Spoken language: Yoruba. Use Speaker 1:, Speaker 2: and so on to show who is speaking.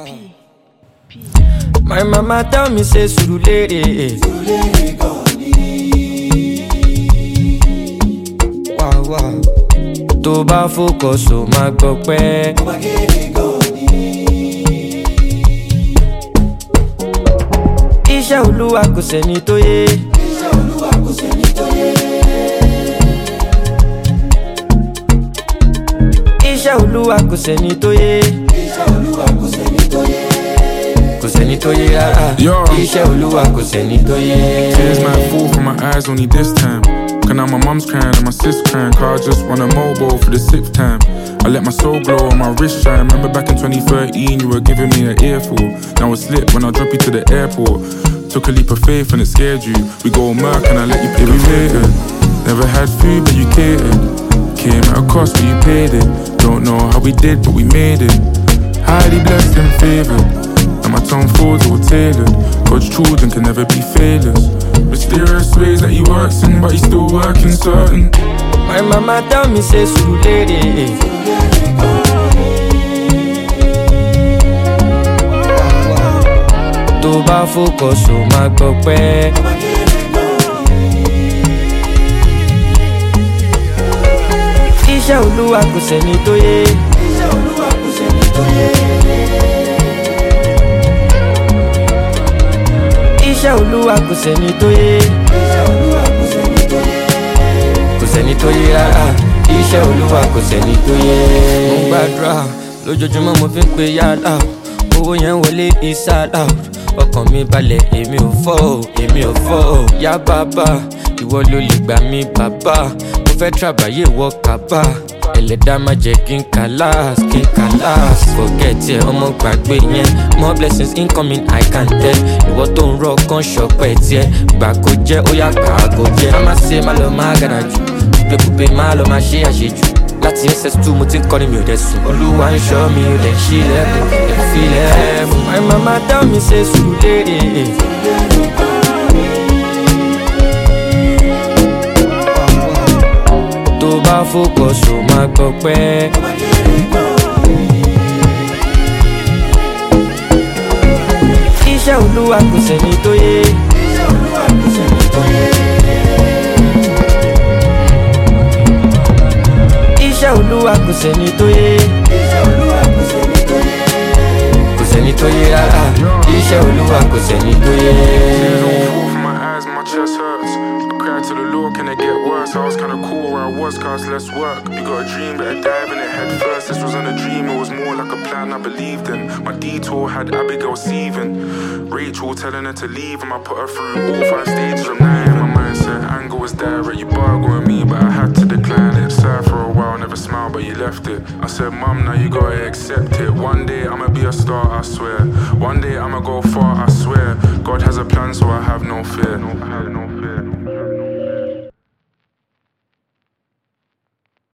Speaker 1: My mama tell me say Surulere. Wow. Tó bá focus o máa gbọ́ pẹ́. Iṣẹ́ Olúwa kò sẹ́ni tó yé. Iṣẹ́ Olúwa kò sẹ́ni tó yé. Kò sẹ́ni tó yé rárá. Iṣẹ́ Olúwa kò sẹ́ni tó yé.
Speaker 2: Tears might fall from my eyes only this time. Cause now my mum's crying and my sis crying. Cause I just want a mobile for the 6th time. I let my soul glow on my wrist shine. Remember back in 2013 you were giving me an earful. Now it's lit when I drop you to the airport. Took a leap of faith and it scared you. We go murk and I let you pay. We waited. Never had food but you catered. Came at a cost but you paid it. Don't know how we did but we made it. Highly blessed and favoured. And my tongue folds all tailored. God's children can never be failures. Mysterious ways that he works in, but he's still working certain.
Speaker 1: My mama tell me say Surulere. Tó bá focus o máa gbọ́ pẹ́. Iṣẹ́ Olúwa kò sẹ́ni tó yé. Iṣẹ́ Olúwa kò sẹ́ni tó yé. Kò sẹ́ni tó yé rárá. Iṣẹ́ Olúwa kò sẹ́ni tó yé. Mo gbàdúrà lójoojúmọ́ mo fi ń pe yàrá. Owó yẹn wọlé ìsàlá. Ọkàn mi balẹ̀ èmi ò fọ́ o. Yá bàbá ìwọ ló lè gbà mí bàbá. Mo fẹ́ tàbáyé wọ kábà. Ẹlẹ́dàá má jẹ́ kí n kàlàs. Forget ẹ ọmọ gbàgbé yẹn. More blessings incoming I can tell. Ìwọ tó ń rọ kan ṣọpẹ́ tiẹ̀. Gbà kó jẹ́ ó yá gbà kó jẹ́. Má má ṣe má lọ má gàdà jù. Pépùpé má lọ má ṣe àṣejù. Láti SS2 mo ti ń kọ́ni mi ò dẹ̀ sùn. Olúwa ń ṣọ́ mi ò dẹ̀ ṣí lẹ́kùn. Ẹ̀ fi lẹ́ẹ̀fún. My mama tell me say Surulere. Tó bá focus o máa gbọ́ pẹ́. Iṣẹ́ Olúwa kò sẹ́ni tó yé. Iṣẹ́ Olúwa kò sẹ́ni tó yé. Kò sẹ́ni tó yé rárá. Iṣẹ́ Olúwa kò sẹ́ni tó yé.
Speaker 2: Tears all fall from my eyes and my chest hurts. I cried to the Lord, can it get worse? I was kinda cool where I was, cause less work. You got a dream, better dive in it head first. This wasn't a dream, it was more like a plan I believed in. My detour had Abigail seething. Rachel telling her to leave, and I put her through all 5 stages of night. My mindset, anger was direct. You bargained with me, but I had to decline it. Sad for a while, never smiled, but you left it. I said, Mum, now you gotta accept it. One day I'ma be a star, I swear. One day I'ma go far, I swear. God has a plan, so I have no fear. I have no fear.